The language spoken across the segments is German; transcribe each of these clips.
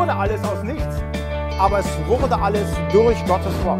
wurde alles aus nichts, aber es wurde alles durch Gottes Wort.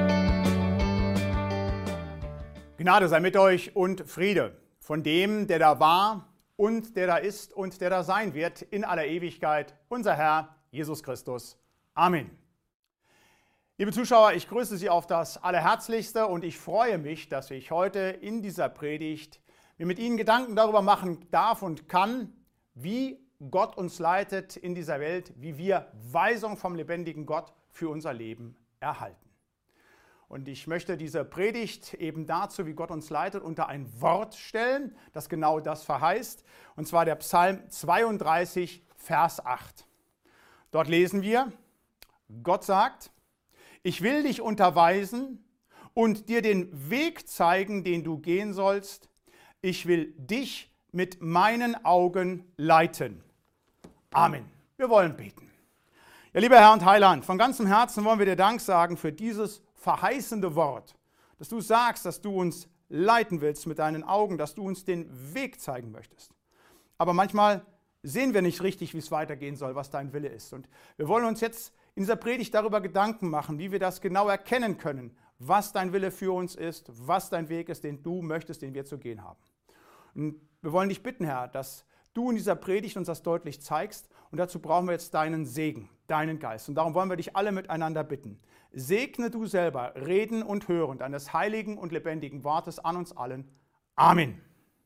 Gnade sei mit euch und Friede von dem, der da war und der da ist und der da sein wird in aller Ewigkeit, unser Herr Jesus Christus. Amen. Liebe Zuschauer, ich grüße Sie auf das Allerherzlichste und ich freue mich, dass ich heute in dieser Predigt mir mit Ihnen Gedanken darüber machen darf und kann, wie Gott uns leitet in dieser Welt, wie wir Weisung vom lebendigen Gott für unser Leben erhalten. Und ich möchte diese Predigt eben dazu, wie Gott uns leitet, unter ein Wort stellen, das genau das verheißt, und zwar der Psalm 32, Vers 8. Dort lesen wir, Gott sagt, ich will dich unterweisen und dir den Weg zeigen, den du gehen sollst. Ich will dich mit meinen Augen leiten. Amen. Wir wollen beten. Ja, lieber Herr und Heiland, von ganzem Herzen wollen wir dir Dank sagen für dieses verheißende Wort, dass du sagst, dass du uns leiten willst mit deinen Augen, dass du uns den Weg zeigen möchtest. Aber manchmal sehen wir nicht richtig, wie es weitergehen soll, was dein Wille ist. Und wir wollen uns jetzt in dieser Predigt darüber Gedanken machen, wie wir das genau erkennen können, was dein Wille für uns ist, was dein Weg ist, den du möchtest, den wir zu gehen haben. Und wir wollen dich bitten, Herr, dass du in dieser Predigt uns das deutlich zeigst und dazu brauchen wir jetzt deinen Segen, deinen Geist. Und darum wollen wir dich alle miteinander bitten. Segne du selber, reden und hören deines heiligen und lebendigen Wortes an uns allen. Amen.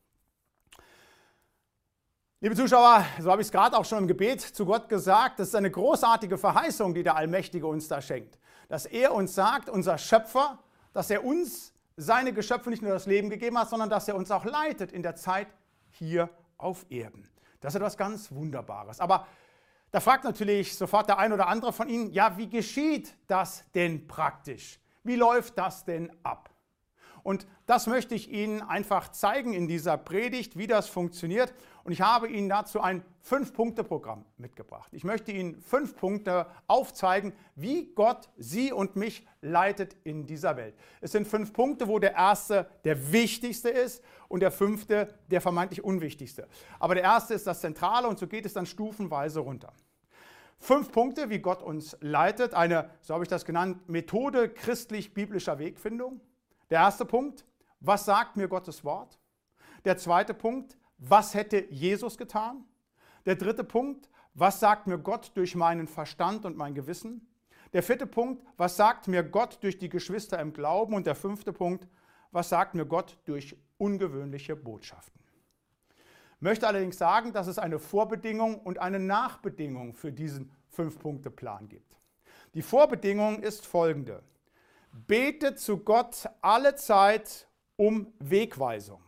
Liebe Zuschauer, so habe ich es gerade auch schon im Gebet zu Gott gesagt, das ist eine großartige Verheißung, die der Allmächtige uns da schenkt. Dass er uns sagt, unser Schöpfer, dass er uns seine Geschöpfe nicht nur das Leben gegeben hat, sondern dass er uns auch leitet in der Zeit hier auf Erden. Das ist etwas ganz Wunderbares. Aber da fragt natürlich sofort der ein oder andere von Ihnen, ja, wie geschieht das denn praktisch? Wie läuft das denn ab? Und das möchte ich Ihnen einfach zeigen in dieser Predigt, wie das funktioniert. Und ich habe Ihnen dazu ein 5-Punkte-Programm mitgebracht. Ich möchte Ihnen 5 Punkte aufzeigen, wie Gott Sie und mich leitet in dieser Welt. Es sind 5 Punkte, wo der erste der wichtigste ist und der 5. der vermeintlich unwichtigste. Aber der erste ist das Zentrale und so geht es dann stufenweise runter. 5 Punkte, wie Gott uns leitet. Eine, so habe ich das genannt, Methode christlich-biblischer Wegfindung. Der erste Punkt, was sagt mir Gottes Wort? Der zweite Punkt, was hätte Jesus getan? Der dritte Punkt, was sagt mir Gott durch meinen Verstand und mein Gewissen? Der 4. Punkt, was sagt mir Gott durch die Geschwister im Glauben? Und der 5. Punkt, was sagt mir Gott durch ungewöhnliche Botschaften? Ich möchte allerdings sagen, dass es eine Vorbedingung und eine Nachbedingung für diesen 5-Punkte-Plan gibt. Die Vorbedingung ist folgende. Bete zu Gott alle Zeit um Wegweisung.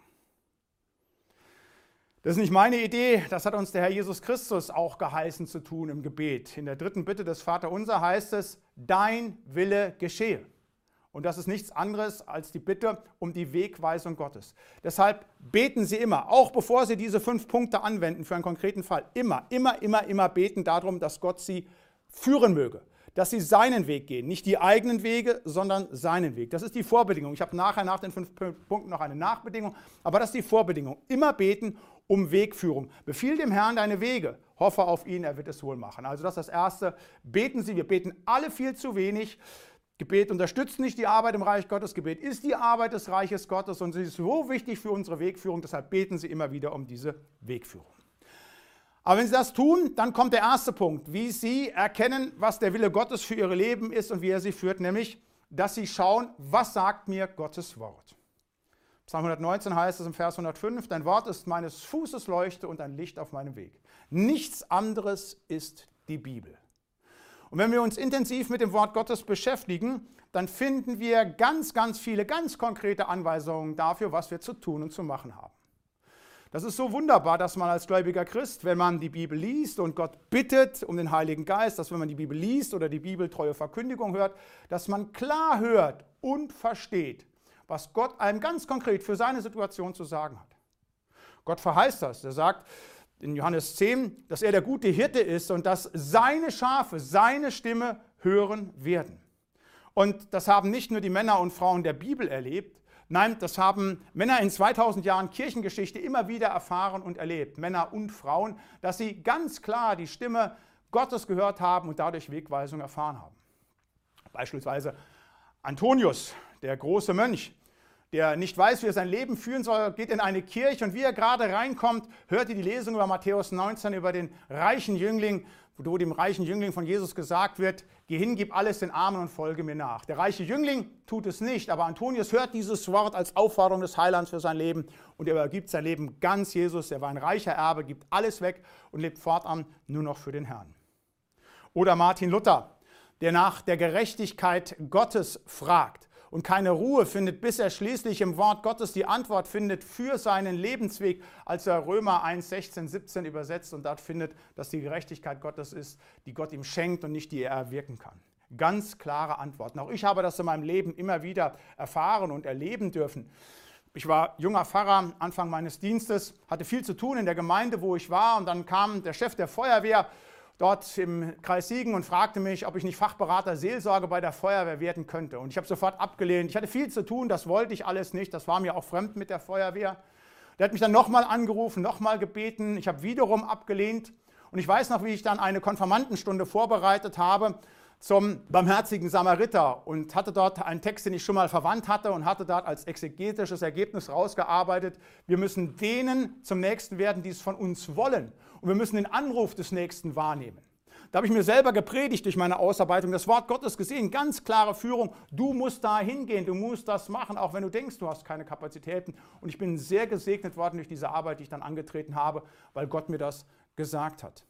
Das ist nicht meine Idee, das hat uns der Herr Jesus Christus auch geheißen zu tun im Gebet. In der 3. Bitte des Vaterunser heißt es, dein Wille geschehe. Und das ist nichts anderes als die Bitte um die Wegweisung Gottes. Deshalb beten Sie immer, auch bevor Sie diese 5 Punkte anwenden für einen konkreten Fall, immer beten darum, dass Gott Sie führen möge. Dass Sie seinen Weg gehen, nicht die eigenen Wege, sondern seinen Weg. Das ist die Vorbedingung. Ich habe nachher nach den 5 Punkten noch eine Nachbedingung, aber das ist die Vorbedingung. Immer beten um Wegführung. Befiehl dem Herrn deine Wege, hoffe auf ihn, er wird es wohl machen. Also das ist das Erste. Beten Sie, wir beten alle viel zu wenig. Gebet unterstützt nicht die Arbeit im Reich Gottes. Gebet ist die Arbeit des Reiches Gottes und sie ist so wichtig für unsere Wegführung. Deshalb beten Sie immer wieder um diese Wegführung. Aber wenn Sie das tun, dann kommt der erste Punkt, wie Sie erkennen, was der Wille Gottes für Ihr Leben ist und wie er Sie führt, nämlich, dass Sie schauen, was sagt mir Gottes Wort. Psalm 119 heißt es im Vers 105, dein Wort ist meines Fußes Leuchte und ein Licht auf meinem Weg. Nichts anderes ist die Bibel. Und wenn wir uns intensiv mit dem Wort Gottes beschäftigen, dann finden wir ganz viele, ganz konkrete Anweisungen dafür, was wir zu tun und zu machen haben. Das ist so wunderbar, dass man als gläubiger Christ, wenn man die Bibel liest und Gott bittet um den Heiligen Geist, dass wenn man die Bibel liest oder die bibeltreue Verkündigung hört, dass man klar hört und versteht, was Gott einem ganz konkret für seine Situation zu sagen hat. Gott verheißt das. Er sagt in Johannes 10, dass er der gute Hirte ist und dass seine Schafe seine Stimme hören werden. Und das haben nicht nur die Männer und Frauen der Bibel erlebt, nein, das haben Männer in 2000 Jahren Kirchengeschichte immer wieder erfahren und erlebt, Männer und Frauen, dass sie ganz klar die Stimme Gottes gehört haben und dadurch Wegweisung erfahren haben. Beispielsweise Antonius, der große Mönch, der nicht weiß, wie er sein Leben führen soll, geht in eine Kirche und wie er gerade reinkommt, hört er die Lesung über Matthäus 19 über den reichen Jüngling, wo dem reichen Jüngling von Jesus gesagt wird, geh hin, gib alles den Armen und folge mir nach. Der reiche Jüngling tut es nicht, aber Antonius hört dieses Wort als Aufforderung des Heilands für sein Leben und er übergibt sein Leben ganz Jesus. Er war ein reicher Erbe, gibt alles weg und lebt fortan nur noch für den Herrn. Oder Martin Luther, der nach der Gerechtigkeit Gottes fragt und keine Ruhe findet, bis er schließlich im Wort Gottes die Antwort findet für seinen Lebensweg, als er Römer 1, 16, 17 übersetzt und dort findet, dass die Gerechtigkeit Gottes ist, die Gott ihm schenkt und nicht die er erwirken kann. Ganz klare Antworten. Auch ich habe das in meinem Leben immer wieder erfahren und erleben dürfen. Ich war junger Pfarrer, Anfang meines Dienstes, hatte viel zu tun in der Gemeinde, wo ich war und dann kam der Chef der Feuerwehr dort im Kreis Siegen und fragte mich, ob ich nicht Fachberater Seelsorge bei der Feuerwehr werden könnte. Und ich habe sofort abgelehnt. Ich hatte viel zu tun, das wollte ich alles nicht. Das war mir auch fremd mit der Feuerwehr. Der hat mich dann nochmal angerufen, nochmal gebeten. Ich habe wiederum abgelehnt. Und ich weiß noch, wie ich dann eine Konfirmandenstunde vorbereitet habe zum barmherzigen Samariter und hatte dort einen Text, den ich schon mal verwandt hatte und hatte dort als exegetisches Ergebnis rausgearbeitet. Wir müssen denen zum Nächsten werden, die es von uns wollen. Und wir müssen den Anruf des Nächsten wahrnehmen. Da habe ich mir selber gepredigt durch meine Ausarbeitung, das Wort Gottes gesehen, ganz klare Führung. Du musst da hingehen, du musst das machen, auch wenn du denkst, du hast keine Kapazitäten. Und ich bin sehr gesegnet worden durch diese Arbeit, die ich dann angetreten habe, weil Gott mir das gesagt hat.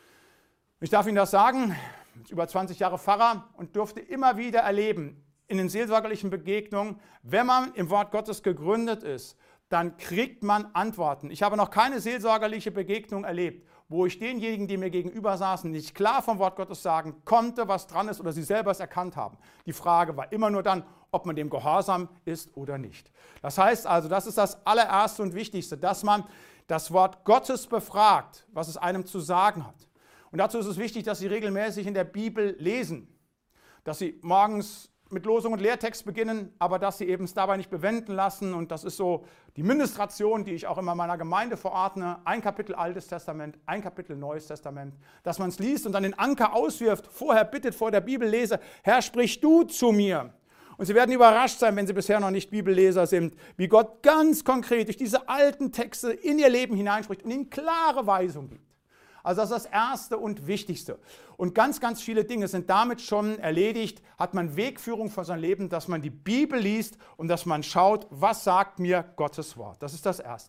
Ich darf Ihnen das sagen, über 20 Jahre Pfarrer und durfte immer wieder erleben, in den seelsorgerlichen Begegnungen, wenn man im Wort Gottes gegründet ist, dann kriegt man Antworten. Ich habe noch keine seelsorgerliche Begegnung erlebt, wo ich denjenigen, die mir gegenüber saßen, nicht klar vom Wort Gottes sagen konnte, was dran ist oder sie selber es erkannt haben. Die Frage war immer nur dann, ob man dem gehorsam ist oder nicht. Das heißt also, das ist das allererste und Wichtigste, dass man das Wort Gottes befragt, was es einem zu sagen hat. Und dazu ist es wichtig, dass Sie regelmäßig in der Bibel lesen, dass Sie morgens mit Losung und Lehrtext beginnen, aber dass Sie eben es dabei nicht bewenden lassen. Und das ist so die Ministration, die ich auch immer meiner Gemeinde verordne. Ein Kapitel Altes Testament, ein Kapitel Neues Testament. Dass man es liest und dann den Anker auswirft, vorher bittet vor der Bibellese, Herr, sprich du zu mir. Und Sie werden überrascht sein, wenn Sie bisher noch nicht Bibelleser sind, wie Gott ganz konkret durch diese alten Texte in Ihr Leben hineinspricht und Ihnen klare Weisung gibt. Also das ist das Erste und Wichtigste. Und ganz, ganz viele Dinge sind damit schon erledigt. Hat man Wegführung für sein Leben, dass man die Bibel liest und dass man schaut, was sagt mir Gottes Wort. Das ist das Erste.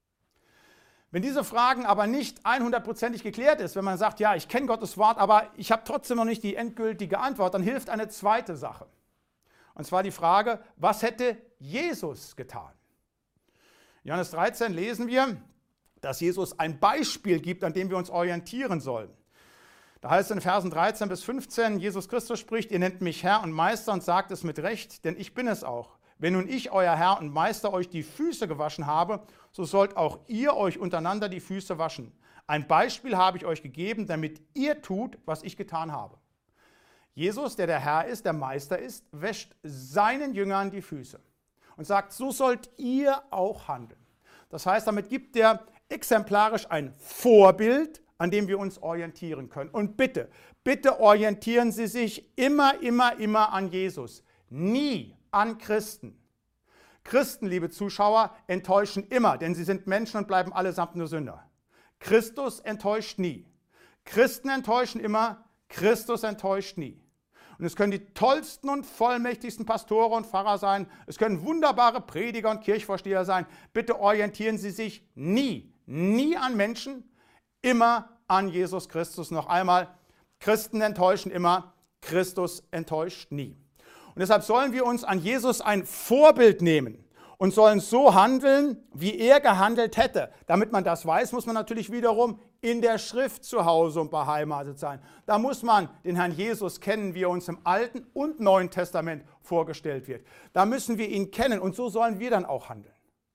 Wenn diese Fragen aber nicht 100%ig geklärt ist, wenn man sagt, ja, ich kenne Gottes Wort, aber ich habe trotzdem noch nicht die endgültige Antwort, dann hilft eine zweite Sache. Und zwar die Frage, was hätte Jesus getan? In Johannes 13 lesen wir, dass Jesus ein Beispiel gibt, an dem wir uns orientieren sollen. Da heißt es in Versen 13 bis 15, Jesus Christus spricht, ihr nennt mich Herr und Meister und sagt es mit Recht, denn ich bin es auch. Wenn nun ich, euer Herr und Meister, euch die Füße gewaschen habe, so sollt auch ihr euch untereinander die Füße waschen. Ein Beispiel habe ich euch gegeben, damit ihr tut, was ich getan habe. Jesus, der Herr ist, der Meister ist, wäscht seinen Jüngern die Füße und sagt, so sollt ihr auch handeln. Das heißt, damit gibt er exemplarisch ein Vorbild, an dem wir uns orientieren können. Und bitte, bitte orientieren Sie sich immer an Jesus, nie an Christen. Christen, liebe Zuschauer, enttäuschen immer, denn sie sind Menschen und bleiben allesamt nur Sünder. Christus enttäuscht nie. Christen enttäuschen immer, Christus enttäuscht nie. Und es können die tollsten und vollmächtigsten Pastore und Pfarrer sein, es können wunderbare Prediger und Kirchvorsteher sein. Bitte orientieren Sie sich nie an Menschen, immer an Jesus Christus. Noch einmal, Christen enttäuschen immer, Christus enttäuscht nie. Und deshalb sollen wir uns an Jesus ein Vorbild nehmen und sollen so handeln, wie er gehandelt hätte. Damit man das weiß, muss man natürlich wiederum in der Schrift zu Hause und beheimatet sein. Da muss man den Herrn Jesus kennen, wie er uns im Alten und Neuen Testament vorgestellt wird. Da müssen wir ihn kennen und so sollen wir dann auch handeln.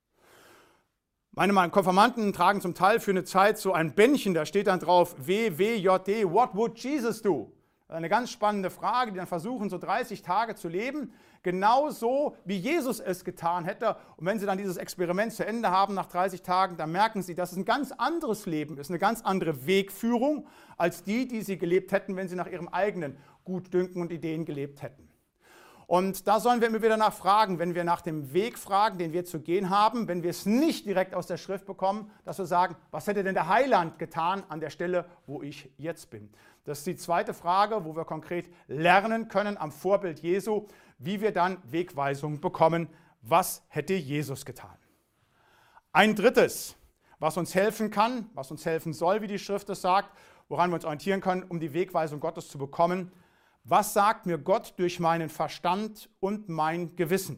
Meine Konfirmanden tragen zum Teil für eine Zeit so ein Bändchen, da steht dann drauf WWJD, What would Jesus do? Eine ganz spannende Frage, die dann versuchen, so 30 Tage zu leben, genauso wie Jesus es getan hätte. Und wenn sie dann dieses Experiment zu Ende haben nach 30 Tagen, dann merken sie, dass es ein ganz anderes Leben ist, eine ganz andere Wegführung als die sie gelebt hätten, wenn sie nach ihrem eigenen Gutdünken und Ideen gelebt hätten. Und da sollen wir immer wieder nachfragen, wenn wir nach dem Weg fragen, den wir zu gehen haben, wenn wir es nicht direkt aus der Schrift bekommen, dass wir sagen, was hätte denn der Heiland getan an der Stelle, wo ich jetzt bin? Das ist die zweite Frage, wo wir konkret lernen können am Vorbild Jesu, wie wir dann Wegweisung bekommen, was hätte Jesus getan. Ein drittes, was uns helfen kann, was uns helfen soll, wie die Schrift es sagt, woran wir uns orientieren können, um die Wegweisung Gottes zu bekommen. Was sagt mir Gott durch meinen Verstand und mein Gewissen?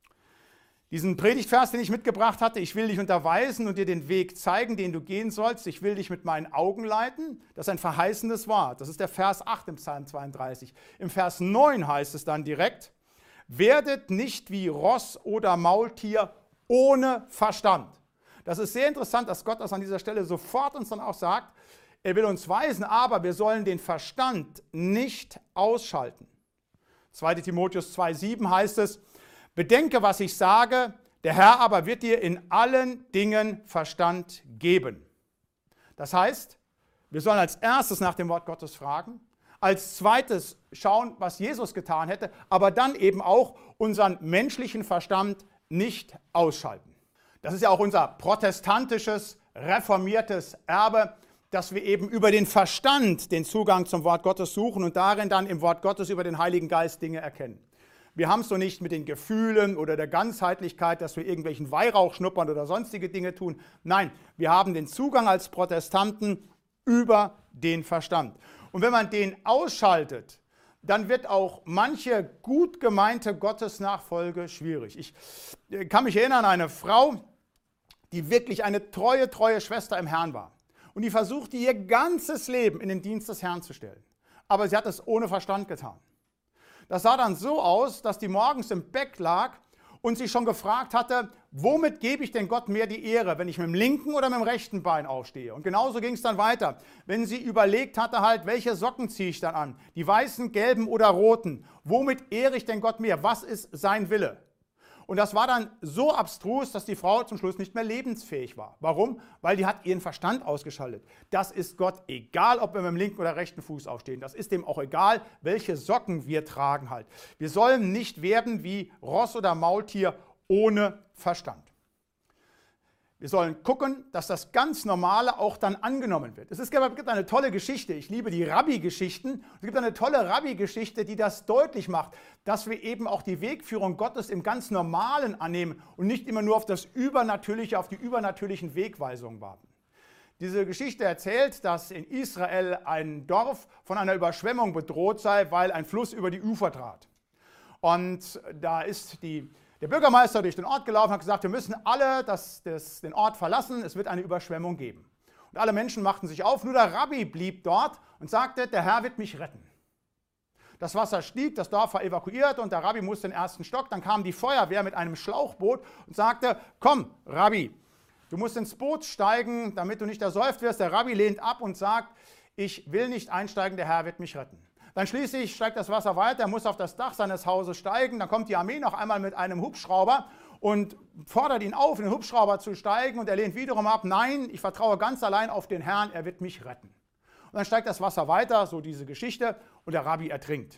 Diesen Predigtvers, den ich mitgebracht hatte, ich will dich unterweisen und dir den Weg zeigen, den du gehen sollst. Ich will dich mit meinen Augen leiten. Das ist ein verheißendes Wort. Das ist der Vers 8 im Psalm 32. Im Vers 9 heißt es dann direkt, werdet nicht wie Ross oder Maultier ohne Verstand. Das ist sehr interessant, dass Gott das an dieser Stelle sofort uns dann auch sagt. Er will uns weisen, aber wir sollen den Verstand nicht ausschalten. 2. Timotheus 2,7 heißt es, bedenke, was ich sage, der Herr aber wird dir in allen Dingen Verstand geben. Das heißt, wir sollen als erstes nach dem Wort Gottes fragen, als zweites schauen, was Jesus getan hätte, aber dann eben auch unseren menschlichen Verstand nicht ausschalten. Das ist ja auch unser protestantisches, reformiertes Erbe, dass wir eben über den Verstand den Zugang zum Wort Gottes suchen und darin dann im Wort Gottes über den Heiligen Geist Dinge erkennen. Wir haben es so nicht mit den Gefühlen oder der Ganzheitlichkeit, dass wir irgendwelchen Weihrauch schnuppern oder sonstige Dinge tun. Nein, wir haben den Zugang als Protestanten über den Verstand. Und wenn man den ausschaltet, dann wird auch manche gut gemeinte Gottesnachfolge schwierig. Ich kann mich erinnern an eine Frau, die wirklich eine treue Schwester im Herrn war. Und die versuchte ihr ganzes Leben in den Dienst des Herrn zu stellen. Aber sie hat es ohne Verstand getan. Das sah dann so aus, dass die morgens im Bett lag und sie schon gefragt hatte, womit gebe ich denn Gott mehr die Ehre, wenn ich mit dem linken oder mit dem rechten Bein aufstehe? Und genauso ging es dann weiter. Wenn sie überlegt hatte halt, welche Socken ziehe ich dann an? Die weißen, gelben oder roten? Womit ehre ich denn Gott mehr? Was ist sein Wille? Und das war dann so abstrus, dass die Frau zum Schluss nicht mehr lebensfähig war. Warum? Weil die hat ihren Verstand ausgeschaltet. Das ist Gott egal, ob wir mit dem linken oder rechten Fuß aufstehen. Das ist dem auch egal, welche Socken wir tragen halt. Wir sollen nicht werden wie Ross oder Maultier ohne Verstand. Wir sollen gucken, dass das ganz Normale auch dann angenommen wird. Es gibt eine tolle Geschichte, ich liebe die Rabbi-Geschichten. Es gibt eine tolle Rabbi-Geschichte, die das deutlich macht, dass wir eben auch die Wegführung Gottes im ganz Normalen annehmen und nicht immer nur auf das Übernatürliche, auf die übernatürlichen Wegweisungen warten. Diese Geschichte erzählt, dass in Israel ein Dorf von einer Überschwemmung bedroht sei, weil ein Fluss über die Ufer trat. Und da ist der Bürgermeister durch den Ort gelaufen und hat gesagt, wir müssen alle den Ort verlassen, es wird eine Überschwemmung geben. Und alle Menschen machten sich auf, nur der Rabbi blieb dort und sagte, der Herr wird mich retten. Das Wasser stieg, das Dorf war evakuiert und der Rabbi musste in den ersten Stock. Dann kam die Feuerwehr mit einem Schlauchboot und sagte, komm, Rabbi, du musst ins Boot steigen, damit du nicht ersäuft wirst. Der Rabbi lehnt ab und sagt, ich will nicht einsteigen, der Herr wird mich retten. Dann schließlich steigt das Wasser weiter, er muss auf das Dach seines Hauses steigen. Dann kommt die Armee noch einmal mit einem Hubschrauber und fordert ihn auf, in den Hubschrauber zu steigen. Und er lehnt wiederum ab, nein, ich vertraue ganz allein auf den Herrn, er wird mich retten. Und dann steigt das Wasser weiter, so diese Geschichte, und der Rabbi ertrinkt.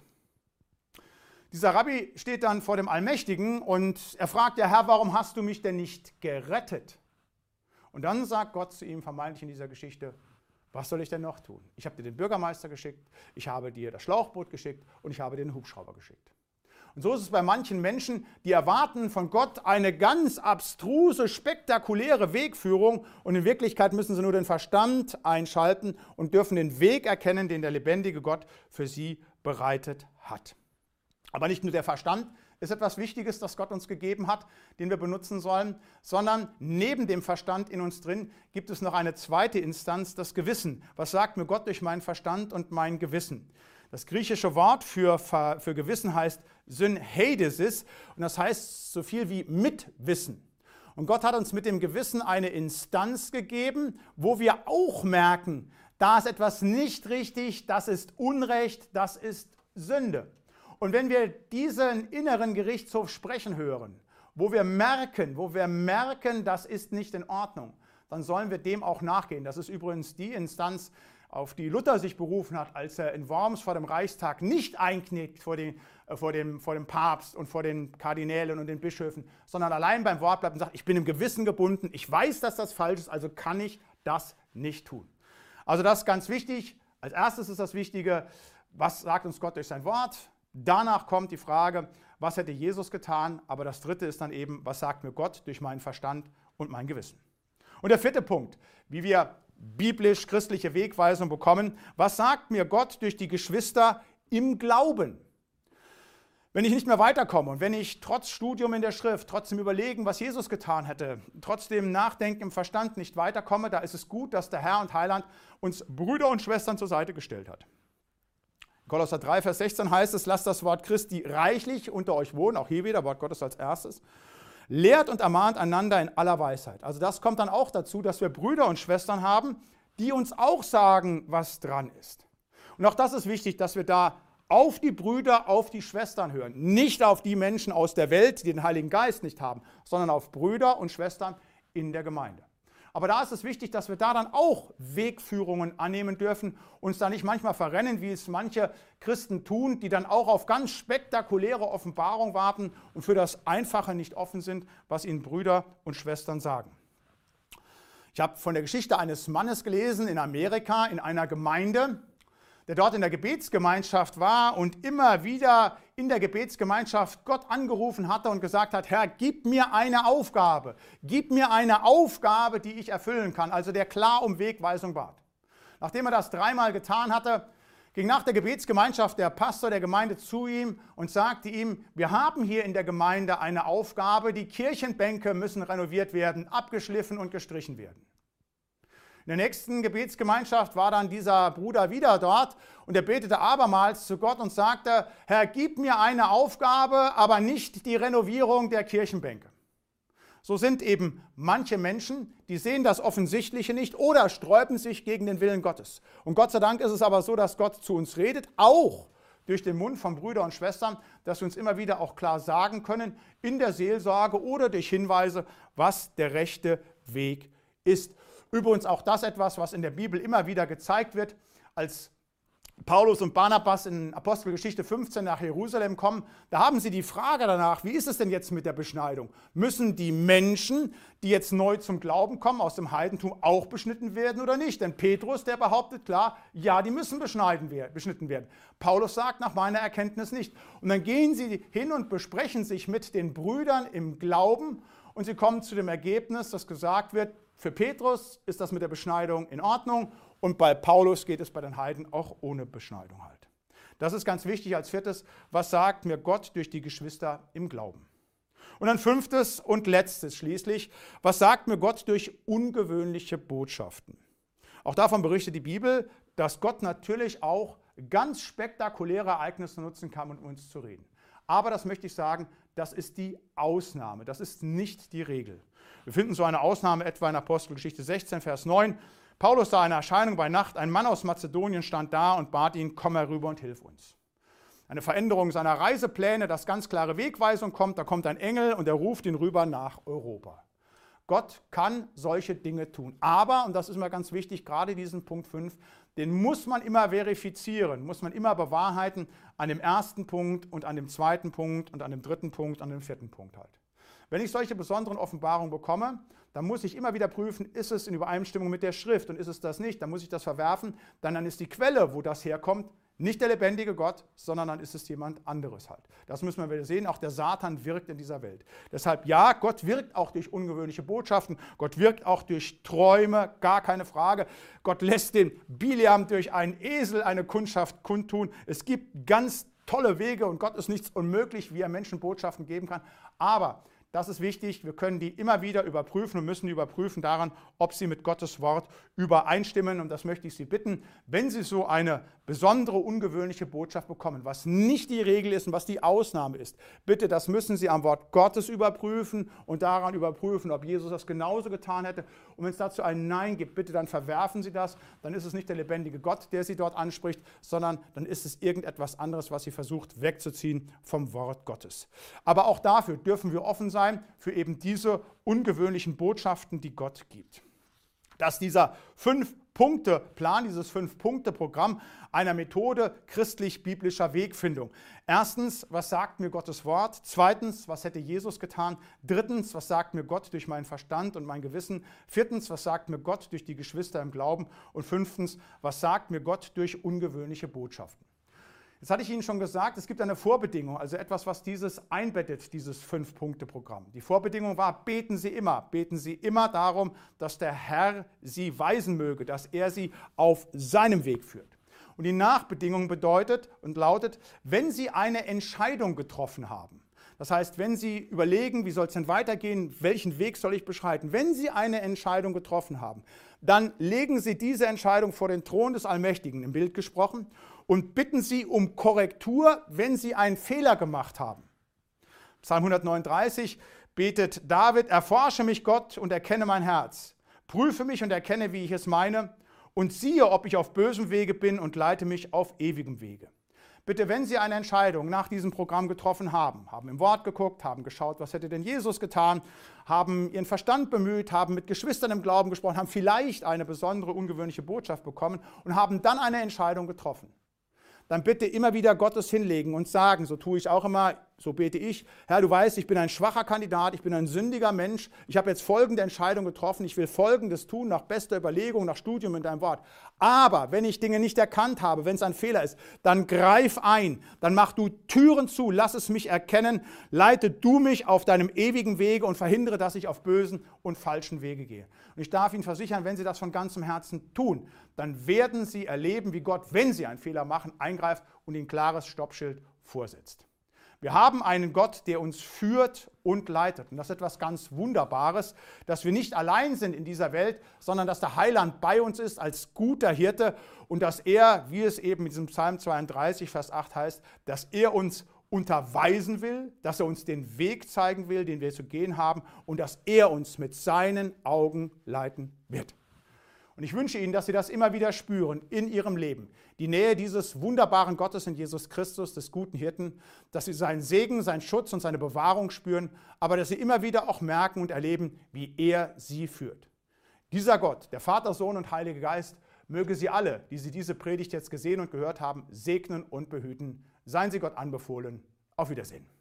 Dieser Rabbi steht dann vor dem Allmächtigen und er fragt, ja Herr, warum hast du mich denn nicht gerettet? Und dann sagt Gott zu ihm, vermeintlich in dieser Geschichte, was soll ich denn noch tun? Ich habe dir den Bürgermeister geschickt, ich habe dir das Schlauchboot geschickt und ich habe dir den Hubschrauber geschickt. Und so ist es bei manchen Menschen, die erwarten von Gott eine ganz abstruse, spektakuläre Wegführung und in Wirklichkeit müssen sie nur den Verstand einschalten und dürfen den Weg erkennen, den der lebendige Gott für sie bereitet hat. Aber nicht nur der Verstand ist etwas Wichtiges, das Gott uns gegeben hat, den wir benutzen sollen, sondern neben dem Verstand in uns drin gibt es noch eine zweite Instanz, das Gewissen. Was sagt mir Gott durch meinen Verstand und mein Gewissen? Das griechische Wort für Gewissen heißt Synheidesis und das heißt so viel wie Mitwissen. Und Gott hat uns mit dem Gewissen eine Instanz gegeben, wo wir auch merken, Da ist etwas nicht richtig, das ist Unrecht, das ist Sünde. Und wenn wir diesen inneren Gerichtshof sprechen hören, wo wir merken, das ist nicht in Ordnung, dann sollen wir dem auch nachgehen. Das ist übrigens die Instanz, auf die Luther sich berufen hat, als er in Worms vor dem Reichstag nicht einknickt vor dem Papst und vor den Kardinälen und den Bischöfen, sondern allein beim Wort bleibt und sagt, ich bin im Gewissen gebunden, ich weiß, dass das falsch ist, also kann ich das nicht tun. Also das ist ganz wichtig. Als erstes ist das Wichtige, was sagt uns Gott durch sein Wort? Danach kommt die Frage, was hätte Jesus getan? Aber das dritte ist dann eben, was sagt mir Gott durch meinen Verstand und mein Gewissen? Und der vierte Punkt, wie wir biblisch-christliche Wegweisung bekommen, was sagt mir Gott durch die Geschwister im Glauben? Wenn ich nicht mehr weiterkomme und wenn ich trotz Studium in der Schrift, trotzdem Überlegen, was Jesus getan hätte, trotzdem Nachdenken im Verstand nicht weiterkomme, da ist es gut, dass der Herr und Heiland uns Brüder und Schwestern zur Seite gestellt hat. Kolosser 3, Vers 16 heißt es, lasst das Wort Christi reichlich unter euch wohnen, auch hier wieder, Wort Gottes als erstes. Lehrt und ermahnt einander in aller Weisheit. Also das kommt dann auch dazu, dass wir Brüder und Schwestern haben, die uns auch sagen, was dran ist. Und auch das ist wichtig, dass wir da auf die Brüder, auf die Schwestern hören. Nicht auf die Menschen aus der Welt, die den Heiligen Geist nicht haben, sondern auf Brüder und Schwestern in der Gemeinde. Aber da ist es wichtig, dass wir da dann auch Wegführungen annehmen dürfen, uns da nicht manchmal verrennen, wie es manche Christen tun, die dann auch auf ganz spektakuläre Offenbarung warten und für das Einfache nicht offen sind, was ihnen Brüder und Schwestern sagen. Ich habe von der Geschichte eines Mannes gelesen in Amerika, in einer Gemeinde, der dort in der Gebetsgemeinschaft war und immer wieder in der Gebetsgemeinschaft Gott angerufen hatte und gesagt hat, Herr, gib mir eine Aufgabe, die ich erfüllen kann, also der klar um Wegweisung bat. Nachdem er das 3-mal getan hatte, ging nach der Gebetsgemeinschaft der Pastor der Gemeinde zu ihm und sagte ihm, wir haben hier in der Gemeinde eine Aufgabe, die Kirchenbänke müssen renoviert werden, abgeschliffen und gestrichen werden. In der nächsten Gebetsgemeinschaft war dann dieser Bruder wieder dort und er betete abermals zu Gott und sagte, Herr, gib mir eine Aufgabe, aber nicht die Renovierung der Kirchenbänke. So sind eben manche Menschen, die sehen das Offensichtliche nicht oder sträuben sich gegen den Willen Gottes. Und Gott sei Dank ist es aber so, dass Gott zu uns redet, auch durch den Mund von Brüdern und Schwestern, dass wir uns immer wieder auch klar sagen können, in der Seelsorge oder durch Hinweise, was der rechte Weg ist. Übrigens auch das etwas, was in der Bibel immer wieder gezeigt wird, als Paulus und Barnabas in Apostelgeschichte 15 nach Jerusalem kommen, da haben sie die Frage danach, wie ist es denn jetzt mit der Beschneidung? Müssen die Menschen, die jetzt neu zum Glauben kommen, aus dem Heidentum auch beschnitten werden oder nicht? Denn Petrus, der behauptet klar, ja, die müssen beschnitten werden. Paulus sagt, nach meiner Erkenntnis nicht. Und dann gehen sie hin und besprechen sich mit den Brüdern im Glauben und sie kommen zu dem Ergebnis, dass gesagt wird, für Petrus ist das mit der Beschneidung in Ordnung und bei Paulus geht es bei den Heiden auch ohne Beschneidung halt. Das ist ganz wichtig als viertes, was sagt mir Gott durch die Geschwister im Glauben? Und dann fünftes und letztes schließlich, was sagt mir Gott durch ungewöhnliche Botschaften? Auch davon berichtet die Bibel, dass Gott natürlich auch ganz spektakuläre Ereignisse nutzen kann, um uns zu reden. Aber das möchte ich sagen, das ist die Ausnahme, das ist nicht die Regel. Wir finden so eine Ausnahme etwa in Apostelgeschichte 16, Vers 9. Paulus sah eine Erscheinung bei Nacht, ein Mann aus Mazedonien stand da und bat ihn, komm herüber und hilf uns. Eine Veränderung seiner Reisepläne, dass ganz klare Wegweisung kommt, da kommt ein Engel und er ruft ihn rüber nach Europa. Gott kann solche Dinge tun. Aber, und das ist mir ganz wichtig, gerade diesen Punkt 5, den muss man immer verifizieren, muss man immer bewahrheiten an dem ersten Punkt und an dem zweiten Punkt und an dem dritten Punkt, an dem vierten Punkt halt. Wenn ich solche besonderen Offenbarungen bekomme, dann muss ich immer wieder prüfen, ist es in Übereinstimmung mit der Schrift und ist es das nicht, dann muss ich das verwerfen, dann ist die Quelle, wo das herkommt, nicht der lebendige Gott, sondern dann ist es jemand anderes halt. Das müssen wir wieder sehen, auch der Satan wirkt in dieser Welt. Deshalb ja, Gott wirkt auch durch ungewöhnliche Botschaften, Gott wirkt auch durch Träume, gar keine Frage. Gott lässt den Biliam durch einen Esel eine Kundschaft kundtun. Es gibt ganz tolle Wege und Gott ist nichts unmöglich, wie er Menschen Botschaften geben kann. Aber Das ist wichtig, wir können die immer wieder überprüfen und müssen die überprüfen daran, ob sie mit Gottes Wort übereinstimmen. Und das möchte ich Sie bitten, wenn Sie so eine besondere, ungewöhnliche Botschaft bekommen, was nicht die Regel ist und was die Ausnahme ist. Bitte, das müssen Sie am Wort Gottes überprüfen und daran überprüfen, ob Jesus das genauso getan hätte. Und wenn es dazu ein Nein gibt, bitte dann verwerfen Sie das. Dann ist es nicht der lebendige Gott, der Sie dort anspricht, sondern dann ist es irgendetwas anderes, was Sie versucht wegzuziehen vom Wort Gottes. Aber auch dafür dürfen wir offen sein, für eben diese ungewöhnlichen Botschaften, die Gott gibt. Dass dieser 5-Punkte-Plan, dieses 5-Punkte-Programm einer Methode christlich-biblischer Wegfindung. Erstens, was sagt mir Gottes Wort? Zweitens, was hätte Jesus getan? Drittens, was sagt mir Gott durch meinen Verstand und mein Gewissen? Viertens, was sagt mir Gott durch die Geschwister im Glauben? Und fünftens, was sagt mir Gott durch ungewöhnliche Botschaften? Jetzt hatte ich Ihnen schon gesagt, es gibt eine Vorbedingung, also etwas, was dieses einbettet, dieses 5-Punkte-Programm. Die Vorbedingung war, beten Sie immer darum, dass der Herr Sie weisen möge, dass er Sie auf seinem Weg führt. Und die Nachbedingung bedeutet und lautet, wenn Sie eine Entscheidung getroffen haben, das heißt, wenn Sie überlegen, wie soll es denn weitergehen, welchen Weg soll ich beschreiten, wenn Sie eine Entscheidung getroffen haben, dann legen Sie diese Entscheidung vor den Thron des Allmächtigen, im Bild gesprochen, und bitten Sie um Korrektur, wenn Sie einen Fehler gemacht haben. Psalm 139 betet David, erforsche mich Gott und erkenne mein Herz, prüfe mich und erkenne, wie ich es meine, und siehe, ob ich auf bösem Wege bin und leite mich auf ewigem Wege. Bitte, wenn Sie eine Entscheidung nach diesem Programm getroffen haben, haben im Wort geguckt, haben geschaut, was hätte denn Jesus getan, haben Ihren Verstand bemüht, haben mit Geschwistern im Glauben gesprochen, haben vielleicht eine besondere, ungewöhnliche Botschaft bekommen und haben dann eine Entscheidung getroffen. Dann bitte immer wieder Gottes hinlegen und sagen, so tue ich auch immer, so bete ich, Herr, du weißt, ich bin ein schwacher Kandidat, ich bin ein sündiger Mensch, ich habe jetzt folgende Entscheidung getroffen, ich will Folgendes tun, nach bester Überlegung, nach Studium in deinem Wort. Aber wenn ich Dinge nicht erkannt habe, wenn es ein Fehler ist, dann greif ein, dann mach du Türen zu, lass es mich erkennen, leite du mich auf deinem ewigen Wege und verhindere, dass ich auf bösen und falschen Wege gehe. Und ich darf Ihnen versichern, wenn Sie das von ganzem Herzen tun, dann werden Sie erleben, wie Gott, wenn Sie einen Fehler machen, eingreift und Ihnen ein klares Stoppschild vorsetzt. Wir haben einen Gott, der uns führt und leitet. Und das ist etwas ganz Wunderbares, dass wir nicht allein sind in dieser Welt, sondern dass der Heiland bei uns ist als guter Hirte und dass er, wie es eben in diesem Psalm 32, Vers 8 heißt, dass er uns unterweisen will, dass er uns den Weg zeigen will, den wir zu gehen haben und dass er uns mit seinen Augen leiten wird. Und ich wünsche Ihnen, dass Sie das immer wieder spüren in Ihrem Leben. Die Nähe dieses wunderbaren Gottes in Jesus Christus, des guten Hirten, dass Sie seinen Segen, seinen Schutz und seine Bewahrung spüren, aber dass Sie immer wieder auch merken und erleben, wie er Sie führt. Dieser Gott, der Vater, Sohn und Heilige Geist, möge Sie alle, die Sie diese Predigt jetzt gesehen und gehört haben, segnen und behüten. Seien Sie Gott anbefohlen. Auf Wiedersehen.